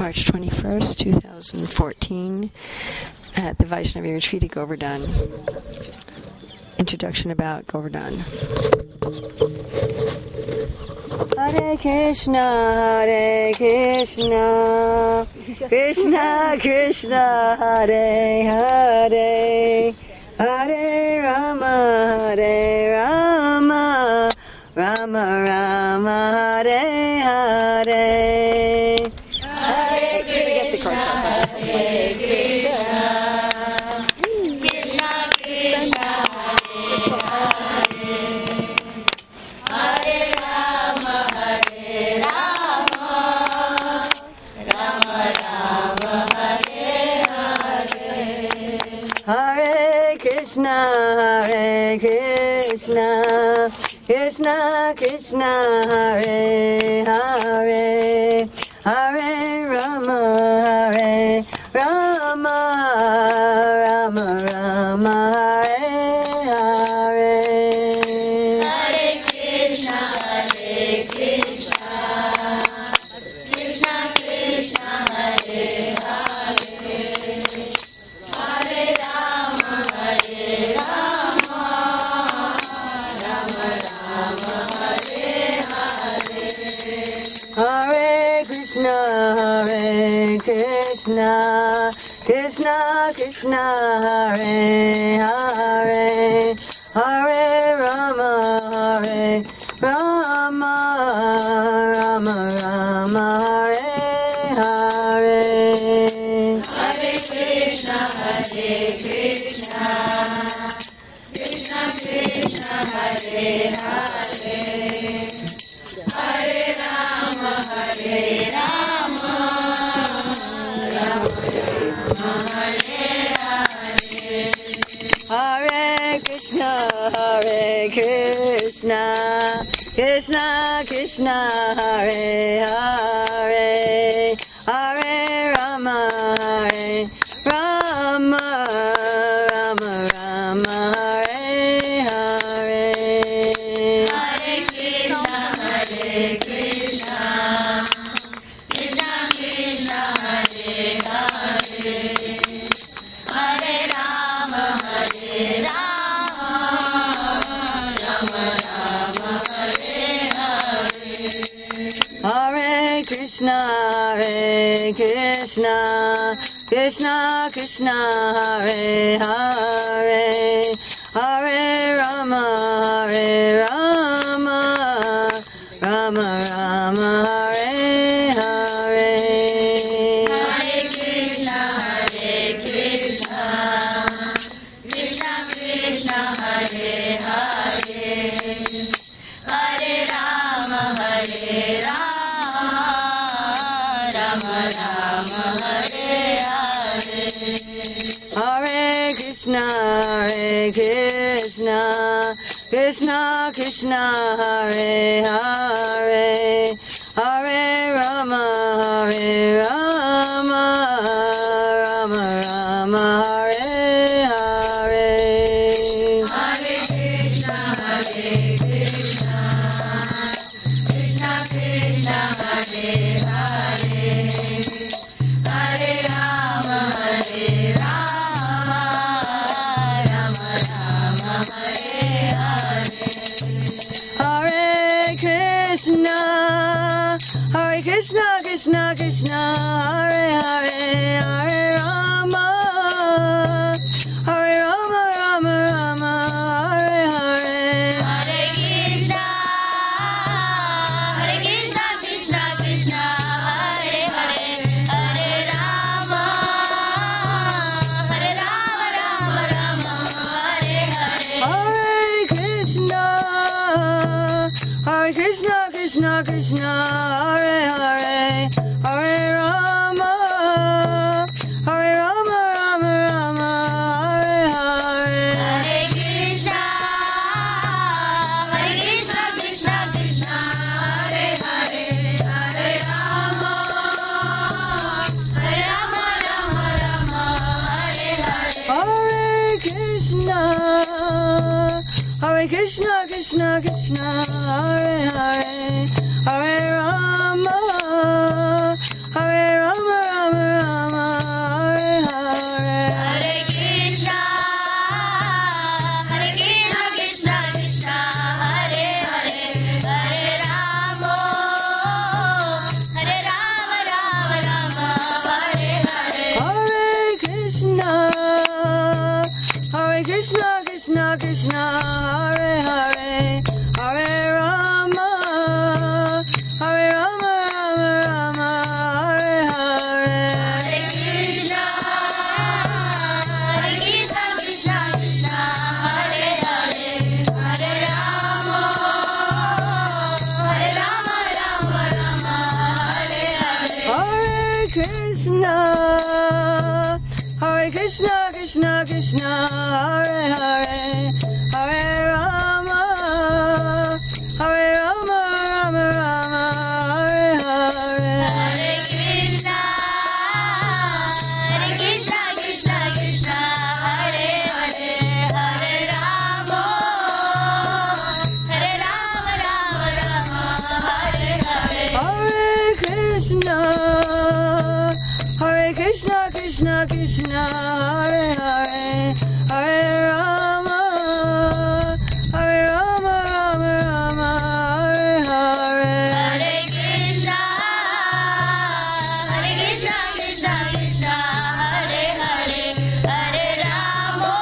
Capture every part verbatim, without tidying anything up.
March twenty-first, two thousand fourteen, at the Vaishnavi Retreat at Govardhan. Introduction about Govardhan. Hare Krishna, Hare Krishna, Krishna Krishna, Hare Hare, Hare Rama, Hare Rama, Rama Rama, Hare Hare. Hare Krishna, Hare Krishna, Krishna Krishna, Hare Hare, Hare Rama, Hare Rama, Rama Rama, Hare Hare. Hare Krishna, Hare Krishna, Krishna Krishna, Hare Hare, Hare Rama, Hare Rama, Rama Rama, Hare Hare. Hare Krishna, Hare Krishna, Krishna Krishna, Hare Hare, Hare Rama, Hare Rama, Rama Rama, Hare Hare. Hare Krishna, Hare Krishna, Krishna Krishna, Hare Hare, Hare Rama, Hare Rama, Rama Rama, Hare Hare. Hare Krishna, Hare Krishna, Krishna Krishna, Hare Hare, Hare Rama, Hare Rama, Rama Rama, Hare Hare. Hare Krishna, Hare Krishna, Krishna Krishna, Hare Hare, Hare Rama, Hare Rama, Rama Rama, Hare Hare. Hare Krishna, Hare Krishna, Krishna Krishna, Hare Hare, Hare Rama, Hare Rama, Rama Rama, Hare Hare. Hare Krishna, Hare Krishna, Krishna Krishna, Hare Hare, Hare Rama, Hare Rama, Rama Rama, Hare Hare. Hare Krishna, Hare Krishna, Krishna Krishna, Hare Hare, Hare Rama, Hare Rama, Rama Rama, Hare Hare. Hare Krishna, Hare Krishna, Krishna Krishna, Hare Hare, Hare Rama, Hare Rama, Rama Rama, Hare Hare. Hare Krishna, Hare Krishna, Krishna Krishna, Hare Hare, Hare Rama, Hare Rama, Rama Rama, Hare Hare. Hare Krishna, Hare Krishna, Krishna Krishna, Hare Hare, Hare Rama, Hare Rama, Rama Rama, Hare Hare. Hare Krishna, Hare Krishna, Krishna Krishna, Hare Hare, Hare Rama, Hare Rama, Rama Rama, Hare Hare. Hare Krishna, Hare Krishna, Krishna Krishna, Hare Hare, Hare Rama, Hare Rama, Rama Rama, Hare Hare. Hare Krishna, Hare Krishna, Krishna Krishna, Hare Hare, Hare Rama, Hare Rama, Rama Rama, Hare Hare. Hare Krishna, Hare Krishna, Krishna Krishna, Hare Hare, Hare Rama, Hare Rama, Krishna, Hare Krishna, Krishna Krishna, Hare Hare, Hare Rama, Hare Rama, Rama Rama, Hare Hare. Hare Krishna, Hare Krishna, Krishna Krishna, Hare Hare, Hare Rama, Hare Rama, Rama Rama, Hare Hare. Hare Krishna, Hare Krishna, Krishna Krishna, Hare Hare, Hare Rama, Hare Rama, Rama Rama, Hare Hare. Hare Krishna, Hare Krishna, Krishna Krishna, Hare Hare, Hare Rama,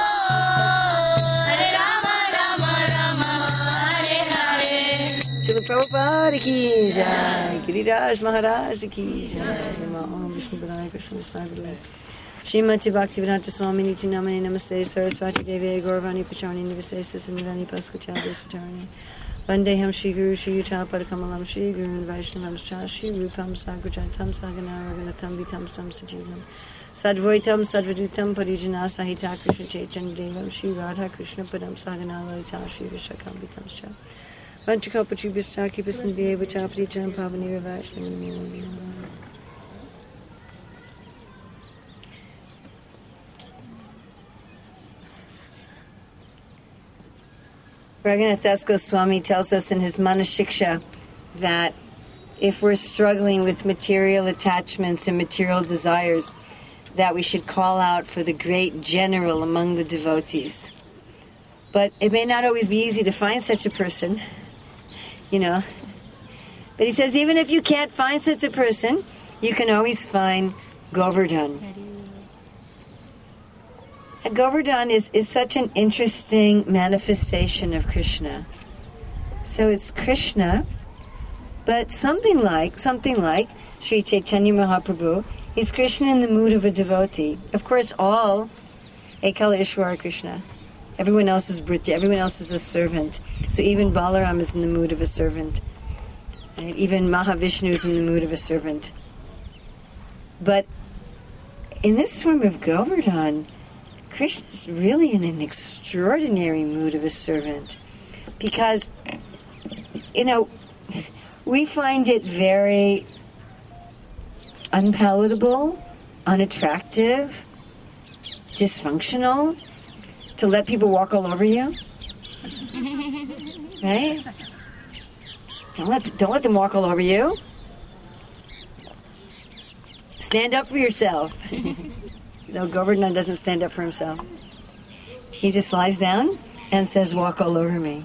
Hare Rama, Rama Rama, Hare Hare. Srila Prabhupada ki jai, Giriraj Maharaj ki jai, Om Vishnu Padaya Krishna Saguru. Srimati Bhaktivedanta Swami Niti Namani Namaste Saraswati Devi Gauravani Pachani Nivasesa Samidani Paskachalya Satarani Vandeham Shri Guru Shri Yutal Padakamalam Shri Guru Vaishnavam Cha Shri Rupam Sagrajatam Sagana Raghunatam Vitam Sam Sajivam Sadvaitam Sadvadutam Parijana Sahita Krishna Chaitanya Devam Shri Radha Krishna Padam Sagana Lalita Shri Vishakam Vitam Cha Vanchakapati Vistaki Pasanviya Vachapati Jam Pavani Vaishnavam. Raghunath Das Goswami tells us in his Manashiksha that if we're struggling with material attachments and material desires, that we should call out for the great general among the devotees. But it may not always be easy to find such a person, you know. But he says even if you can't find such a person, you can always find Govardhan. Govardhan is, is such an interesting manifestation of Krishna. So it's Krishna, but something like, something like Sri Chaitanya Mahaprabhu, he's Krishna in the mood of a devotee. Of course, all Ekala Ishwara Krishna. Everyone else is Bhrita, everyone else is a servant. So even Balaram is in the mood of a servant. And even Mahavishnu is in the mood of a servant. But in this form of Govardhan, Krishna is really in an extraordinary mood of a servant because, you know, we find it very unpalatable, unattractive, dysfunctional to let people walk all over you, right? Don't let, don't let them walk all over you. Stand up for yourself. No, Govardhan doesn't stand up for himself. He just lies down and says, walk all over me.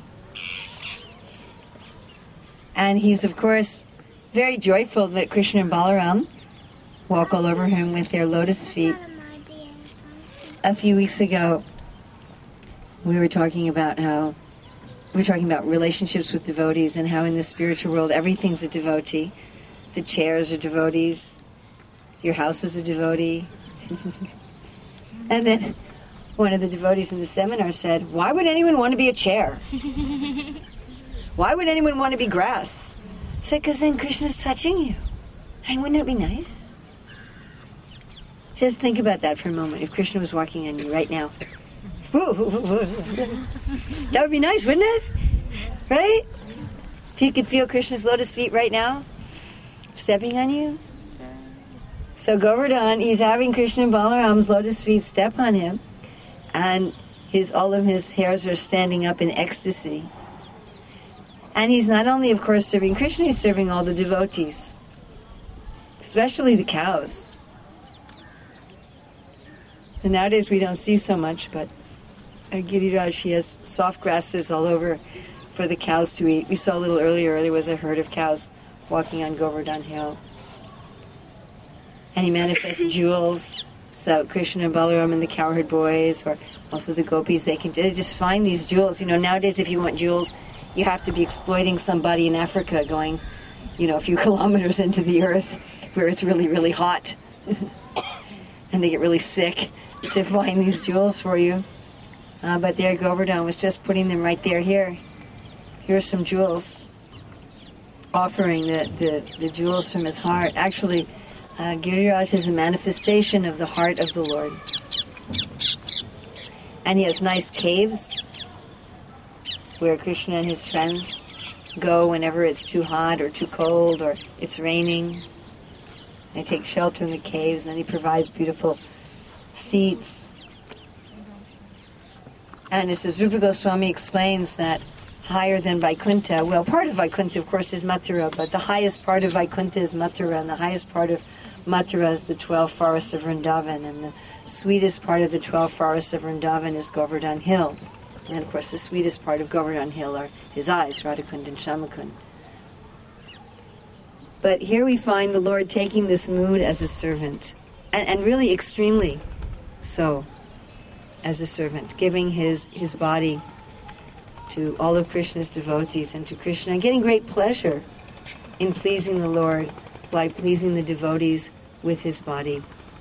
And he's, of course, very joyful that Krishna and Balaram walk all over him with their lotus feet. A few weeks ago, we were talking about how, we were talking about relationships with devotees and how in the spiritual world everything's a devotee. The chairs are devotees. Your house is a devotee. And then one of the devotees in the seminar said, why would anyone want to be a chair? Why would anyone want to be grass? I said, because then Krishna's touching you. Hey, wouldn't that be nice? Just think about that for a moment. If Krishna was walking on you right now. That would be nice, wouldn't it? Right? If you could feel Krishna's lotus feet right now, stepping on you. So Govardhan, he's having Krishna and Balaram's lotus feet step on him, and his all of his hairs are standing up in ecstasy. And he's not only, of course, serving Krishna, he's serving all the devotees, especially the cows. And nowadays we don't see so much, but at Giriraj, he has soft grasses all over for the cows to eat. We saw a little earlier, there was a herd of cows walking on Govardhan Hill. And he manifests jewels. So Krishna and Balaram and the cowherd boys, or also the gopis, they can they just find these jewels. You know, nowadays if you want jewels, you have to be exploiting somebody in Africa going, you know, a few kilometers into the earth where it's really, really hot. And they get really sick to find these jewels for you. Uh, but there Govardhan was just putting them right there. Here, here are some jewels. Offering the, the, the jewels from his heart. Actually, Uh, Giriraj is a manifestation of the heart of the Lord. And he has nice caves where Krishna and his friends go whenever it's too hot or too cold or it's raining. They take shelter in the caves, and then he provides beautiful seats. And as says, Rupa Goswami explains that higher than Vaikuntha, well, part of Vaikuntha, of course, is Mathura, but the highest part of Vaikuntha is Mathura, and the highest part of Mathura is the twelve forests of Vrindavan, and the sweetest part of the twelve forests of Vrindavan is Govardhan Hill. And, of course, the sweetest part of Govardhan Hill are his eyes, Radhakund and Shamakund. But here we find the Lord taking this mood as a servant, and, and really extremely so as a servant, giving his, his body to all of Krishna's devotees and to Krishna, and getting great pleasure in pleasing the Lord by pleasing the devotees with his body.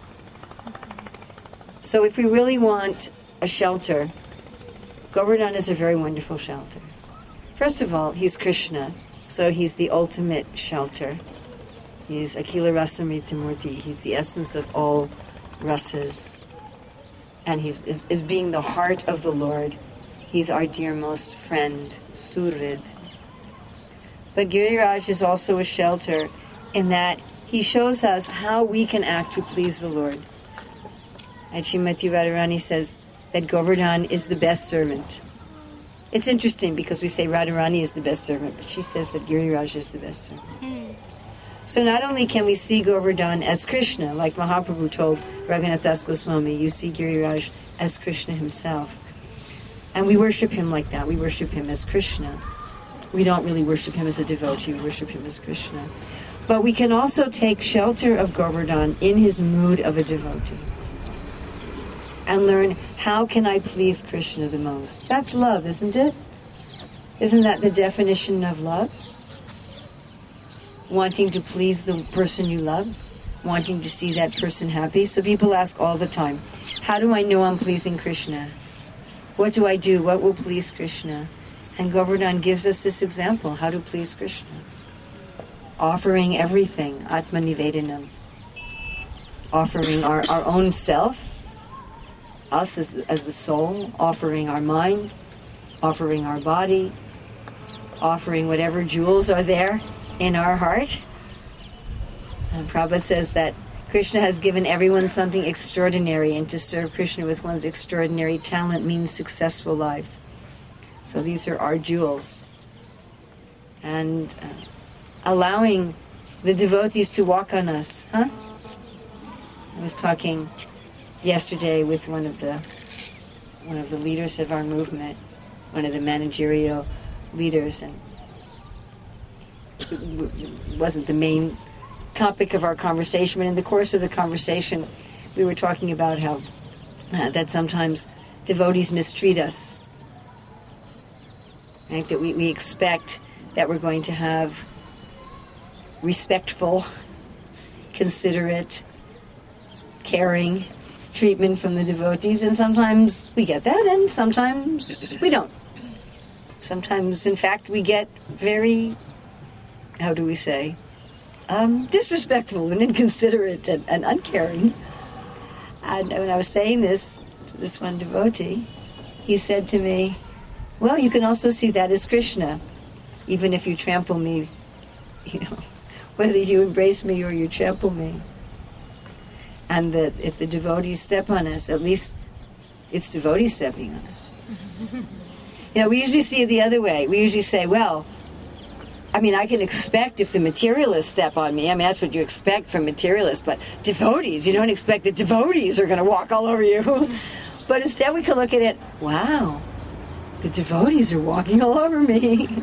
So if we really want a shelter, Govardhan is a very wonderful shelter. First of all, he's Krishna, so he's the ultimate shelter. He's Akila Rasamrita Murti. He's the essence of all rasas. And he's is, is being the heart of the Lord. He's our dearmost friend, Surid. But Giriraj is also a shelter in that he shows us how we can act to please the Lord. And Srimati Radharani says that Govardhan is the best servant. It's interesting because we say Radharani is the best servant, but she says that Giriraj is the best servant. Mm. So not only can we see Govardhan as Krishna, like Mahaprabhu told Raghunath Das Goswami, you see Giriraj as Krishna himself. And we worship him like that. We worship him as Krishna. We don't really worship him as a devotee. We worship him as Krishna. But we can also take shelter of Govardhan in his mood of a devotee and learn, how can I please Krishna the most? That's love, isn't it? Isn't that the definition of love? Wanting to please the person you love, wanting to see that person happy. So people ask all the time, how do I know I'm pleasing Krishna? What do I do? What will please Krishna? And Govardhan gives us this example, how to please Krishna. Offering everything, Atma Nivedanam. Offering our, our own self, us as, as the soul, offering our mind, offering our body, offering whatever jewels are there in our heart. And Prabhupada says that Krishna has given everyone something extraordinary, and to serve Krishna with one's extraordinary talent means successful life. So these are our jewels. And uh, allowing the devotees to walk on us, huh? I was talking yesterday with one of the one of the leaders of our movement, one of the managerial leaders, and it wasn't the main topic of our conversation, but in the course of the conversation, we were talking about how uh, that sometimes devotees mistreat us. Right? That we, we expect that we're going to have respectful, considerate, caring treatment from the devotees, and sometimes we get that, and sometimes we don't. Sometimes, in fact, we get very, how do we say, um, disrespectful and inconsiderate and, and uncaring. And when I was saying this to this one devotee, he said to me, well, you can also see that as Krishna, even if you trample me, you know, whether you embrace me or you trample me. And that if the devotees step on us, at least it's devotees stepping on us. You know, we usually see it the other way. We usually say, well, I mean, I can expect if the materialists step on me, I mean, that's what you expect from materialists, but devotees, you don't expect that devotees are going to walk all over you. But instead we can look at it, wow, the devotees are walking all over me.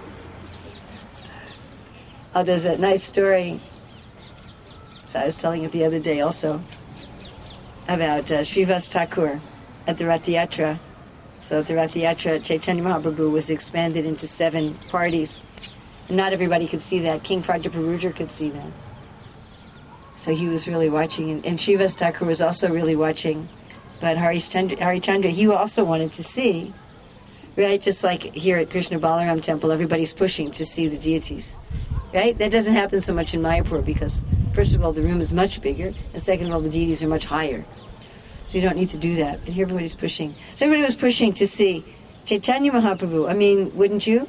Oh, there's a nice story, so I was telling it the other day also, about uh, Srivas Thakur at the Rath Yatra. So at the Rath Yatra, Chaitanya Mahaprabhu was expanded into seven parties. And not everybody could see that. King Prajaparuja could see that. So he was really watching, and, and Srivas Thakur was also really watching. But Harishchandra, Harichandra, he also wanted to see, right? Just like here at Krishna Balaram Temple, everybody's pushing to see the deities, right? That doesn't happen so much in Mayapur because First of all, the room is much bigger, and second of all, the deities are much higher. So you don't need to do that. But here everybody's pushing. So everybody was pushing to see Chaitanya Mahaprabhu. I mean, wouldn't you?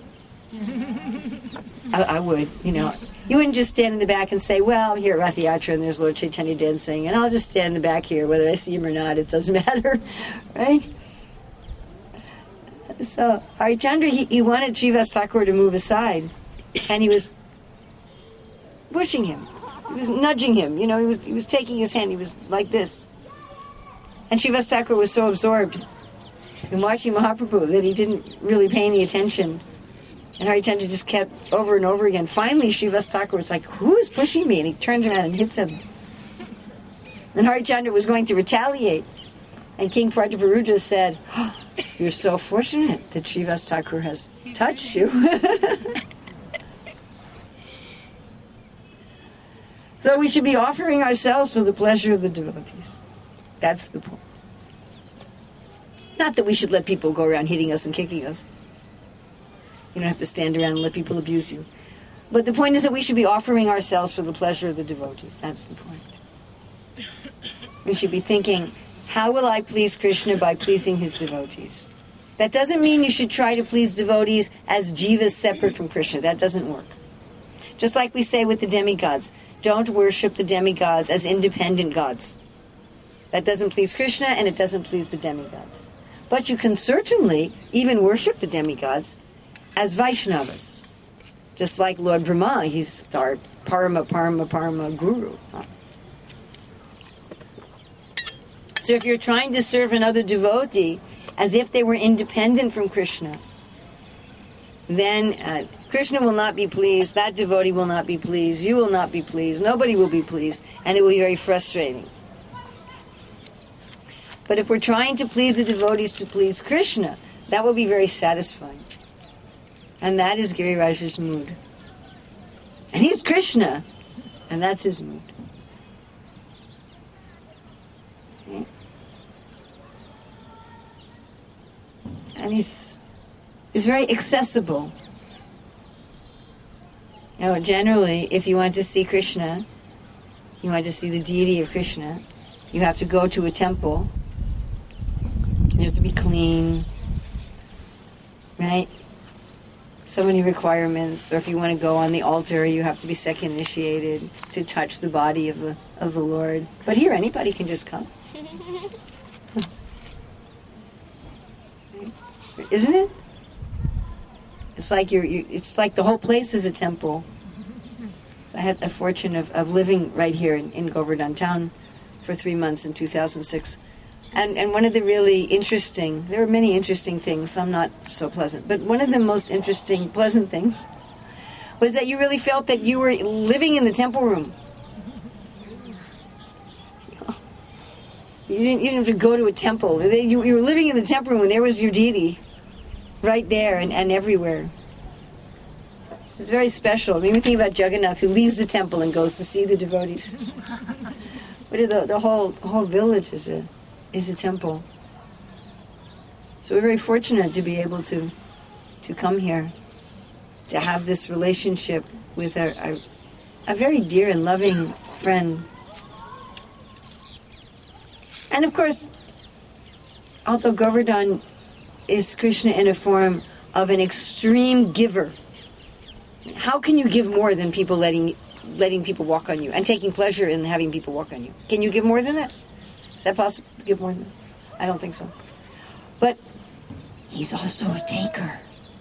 I, I would, you know. Yes. You wouldn't just stand in the back and say, well, I'm here at Rath Yatra and there's Lord Chaitanya dancing, and I'll just stand in the back here, whether I see him or not, it doesn't matter, right? So Harichandra, he, he wanted Srivas Thakur to move aside, and he was pushing him. He was nudging him, you know, he was he was taking his hand, he was like this. And Srivas Thakur was so absorbed in watching Mahaprabhu that he didn't really pay any attention. And Harichandra just kept over and over again. Finally, Srivas Thakur was like, who is pushing me? And he turns around and hits him. And Harichandra was going to retaliate. And King Prataparudra said, oh, you're so fortunate that Srivas Thakur has touched you. So we should be offering ourselves for the pleasure of the devotees. That's the point. Not that we should let people go around hitting us and kicking us. You don't have to stand around and let people abuse you. But the point is that we should be offering ourselves for the pleasure of the devotees. That's the point. We should be thinking, how will I please Krishna by pleasing his devotees? That doesn't mean you should try to please devotees as jivas separate from Krishna. That doesn't work. Just like we say with the demigods, don't worship the demigods as independent gods. That doesn't please Krishna and it doesn't please the demigods. But you can certainly even worship the demigods as Vaishnavas. Just like Lord Brahma, he's our Parama, Parama, Parama Guru. So if you're trying to serve another devotee as if they were independent from Krishna, then uh, Krishna will not be pleased, that devotee will not be pleased, you will not be pleased, nobody will be pleased, and it will be very frustrating. But if we're trying to please the devotees to please Krishna, that will be very satisfying. And that is Giriraj's mood. And he's Krishna, and that's his mood. Okay? And he's, he's very accessible. You know, generally, if you want to see Krishna, you want to see the deity of Krishna, you have to go to a temple. You have to be clean, right? So many requirements. Or if you want to go on the altar, you have to be second initiated to touch the body of the of the Lord. But here, anybody can just come, isn't it? It's like you're. You, it's like the whole place is a temple. I had the fortune of, of living right here in, in Govardhan town for three months in two thousand six. And and one of the really interesting, there were many interesting things, some not so pleasant, but one of the most interesting, pleasant things was that you really felt that you were living in the temple room. You didn't, you didn't have to go to a temple. You, you were living in the temple room and there was your deity right there and, and everywhere. It's very special. I mean, we think about Jagannath who leaves the temple and goes to see the devotees. But the, the whole the whole village is a is a temple. So we're very fortunate to be able to to come here, to have this relationship with our, our a very dear and loving friend. And of course, although Govardhan is Krishna in a form of an extreme giver, how can you give more than people letting letting people walk on you and taking pleasure in having people walk on you? Can you give more than that? Is that possible to give more than that? I don't think so. But he's also a taker.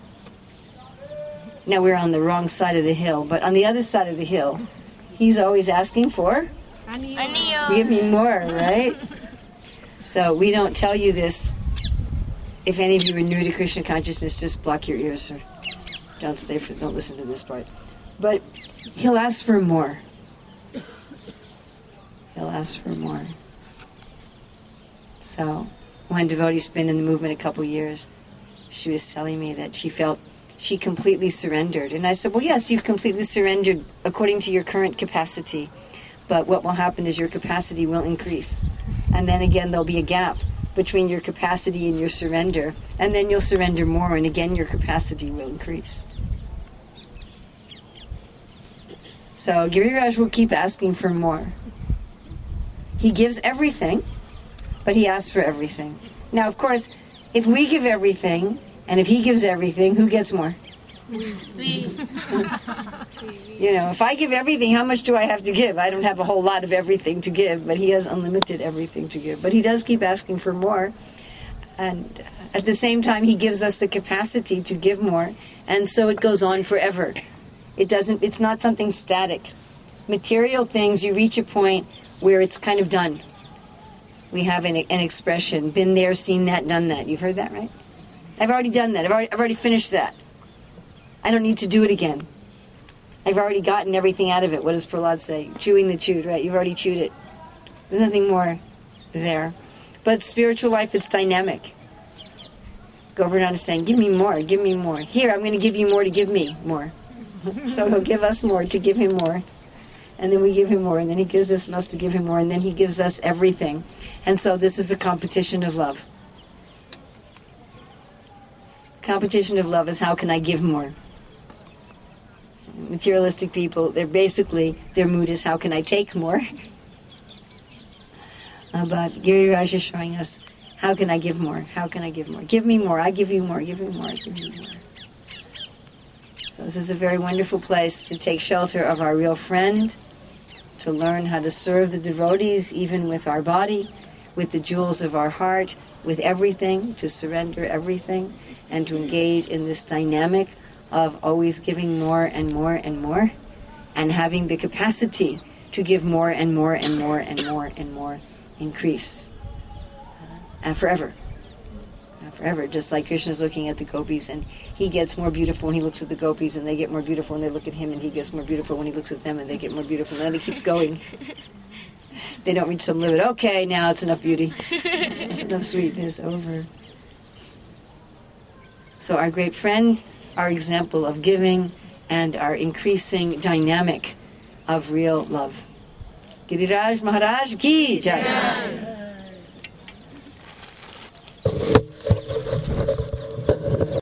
Now we're on the wrong side of the hill, but on the other side of the hill, he's always asking for Aniyo. give me more, right? So we don't tell you this. If any of you are new to Krishna consciousness, just block your ears or don't stay for, don't listen to this part. But he'll ask for more. He'll ask for more. So when devotee's been in the movement a couple years, she was telling me that she felt she completely surrendered. And I said, well, yes, you've completely surrendered according to your current capacity. But what will happen is your capacity will increase. And then again, there'll be a gap between your capacity and your surrender. And then you'll surrender more, and again, your capacity will increase. So Giriraj will keep asking for more. He gives everything, but he asks for everything. Now, of course, if we give everything, and if he gives everything, who gets more? You know, if I give everything, how much do I have to give? I don't have a whole lot of everything to give, but he has unlimited everything to give. But he does keep asking for more. And at the same time, he gives us the capacity to give more. And so it goes on forever. It doesn't, it's not something static. Material things, you reach a point where it's kind of done. We have an, an expression, been there, seen that, done that. You've heard that, right? I've already done that. I've already, I've already finished that. I don't need to do it again. I've already gotten everything out of it. What does Prahlad say? Chewing the chewed, right? You've already chewed it. There's nothing more there. But spiritual life, it's dynamic. Govardhan is saying, give me more, give me more. Here, I'm going to give you more to give me more. So he'll give us more to give him more. And then we give him more, and then he gives us us to give him more, and then he gives us everything. And so this is a competition of love. Competition of love is how can I give more? Materialistic people, they're basically, their mood is how can I take more? uh, but Giriraj is showing us, how can I give more? How can I give more? Give me more, I give you more, give me more, I give you more. So this is a very wonderful place to take shelter of our real friend, to learn how to serve the devotees even with our body, with the jewels of our heart, with everything, to surrender everything, and to engage in this dynamic of always giving more and more and more, and having the capacity to give more and more and more and more and more, increase. Uh, and forever. Uh, forever. Just like Krishna's looking at the gopis, and he gets more beautiful when he looks at the gopis, and they get more beautiful when they look at him, and he gets more beautiful when he looks at them, and they get more beautiful, and then it keeps going. They don't reach some limit. Okay, now it's enough beauty. It's enough sweetness, over. So our great friend, our example of giving, and our increasing dynamic of real love. Giriraj Maharaj ki jai.